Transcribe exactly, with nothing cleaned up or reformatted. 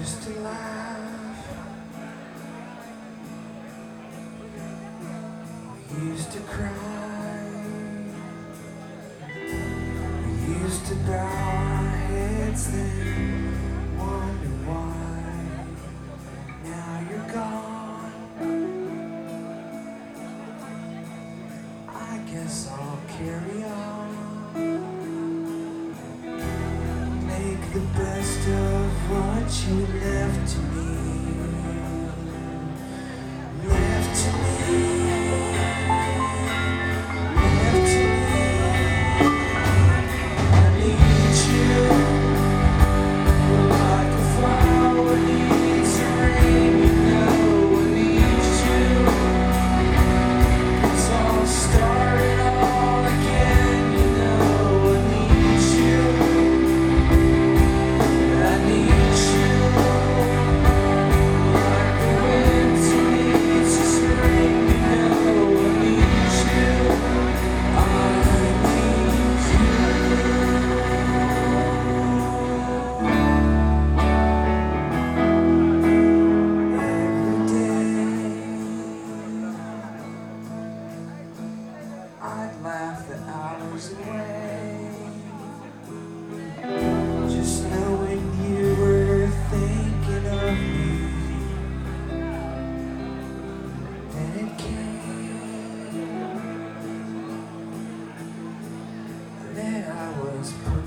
used to laugh, we used to cry, we used to bow our heads then wonder why. Now you're gone, I guess I'll carry on, make the best of what you left to me. Left to me. Left to me. I need you like a flower needs rain. You know I need you. It's all started all again. You know I need you. I need you like the winter needs the spring. You know I need you. I need you. Every day I'd laugh the hours away, just knowing you were thinking of me. Then it came, then I was put